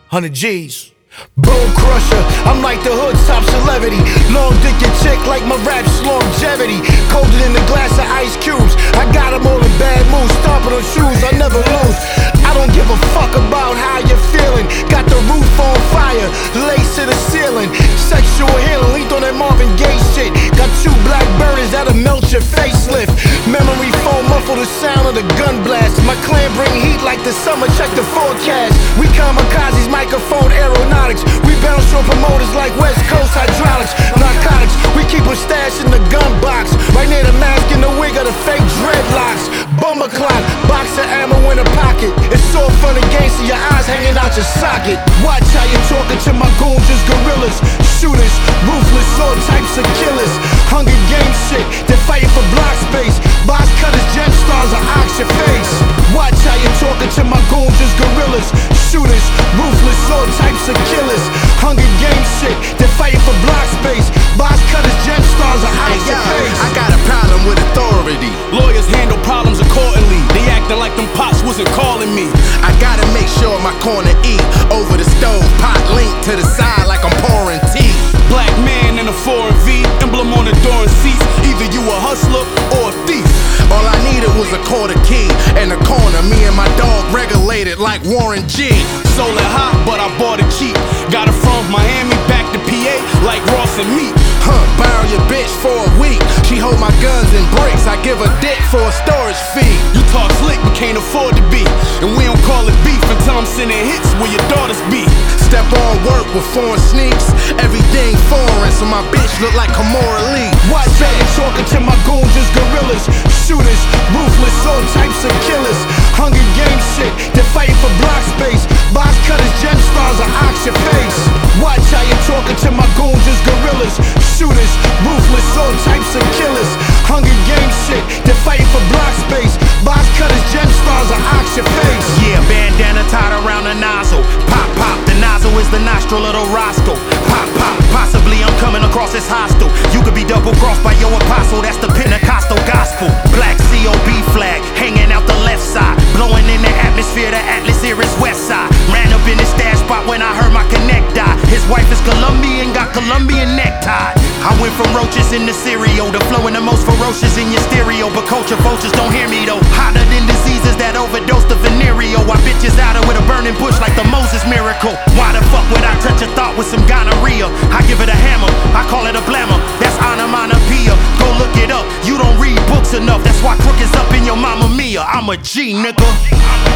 100 G's. Bone crusher, I'm like the hood's top celebrity. Long dick and chick like my rap's longevity. Colder than the glass of ice cubes. I got them all in bad mood, stomping on shoes, I never lose. I don't give a fuck about how you're feeling. Got the roof on fire, lace to the ceiling. Sexual healing, linked on that Marvin Gaye shit. Got two black burners that'll melt your facelift. Memory foam muffle the sound of the gun blast. My clan bring heat like the summer, check the forecast. We kamikazes, microphone aeronautics. We bounce on promoters like West Coast hydraulics. Narcotics, we keep a stash in the gun box. Right near the mask and the wig of the fake dreadlocks. Bumper clock, box of ammo in a pocket. It's all fun and games, so your eyes hanging out your socket. Watch how you talking to my goons, just gorillas. Shooters, ruthless, all types of killers. Hunger Games shit, they're fighting for block space. Box cutters, gem stars, or ox your face. Watch how you talking to my goons, just gorillas. Shooters, ruthless, all types of killers. Hunger Games shit, they're fighting for block space. Box cutters, gem stars, or ox your face. I got a problem with authority. Lawyers handle problems accordingly. They acting like them pops wasn't calling me. I gotta make sure my corner eat. Over the stove, pot linked to the side like I'm pouring tea. Black man in a foreign V, emblem on the door and seats. Either you a hustler or a thief. All I needed was a quarter key and a corner. Me and my dog regulated like Warren G. Sold it hot, but I bought it cheap. Got it from Miami back to PA like Ross and Meat. Borrow your bitch for a week. She hold my guns and bricks. I give her dick for a storage fee. You talk slick but can't afford to be. And we don't call it beef until I'm sending hits where your daughters be. Step on work with foreign sneaks. Everything foreign, so my bitch look like Kimora Lee. Watch how you talking to my goons, just gorillas. Shooters, ruthless, all types of killers. Hunger Games shit, they're fighting for block space. Box cutters, gem stars, or ox your face. Watch how you talking to my goons, just gorillas. Shooters, ruthless, all types of killers. Hunger Games shit, they're fighting for block space. Box cutters, gem stars, or ox your face. Yeah, bandana tied around the nozzle. Pop, pop, the nozzle is the nostril of the Roscoe. Pop, pop, possibly I'm coming across as hostile. You could be double-crossed by your apostle, that's the Pentecostal gospel. Black COB flag, hanging out the left side. Blowing in the atmosphere, the Atlas here is west side. Ran up in the stash spot when I heard my connect die. His wife is Colombian, got Colombian necktie. I went from roaches in the cereal to flowing the most ferocious in your stereo. But culture vultures don't hear me though. Hotter than diseases that overdose the venereal. I bitches out her with a burning bush like the Moses miracle. Why the fuck would I touch a thought with some gonorrhea? I give it a hammer, I call it a blammer. That's onomatopoeia, go look it up. You don't read books enough, that's why Crook is up in your mama mia. I'm a G, nigga.